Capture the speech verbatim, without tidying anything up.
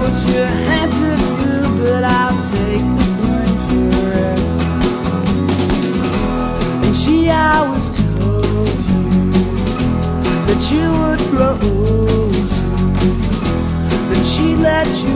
what you had to do, but I'll take the blame for the rest. And she always told you that you would grow old, that she let you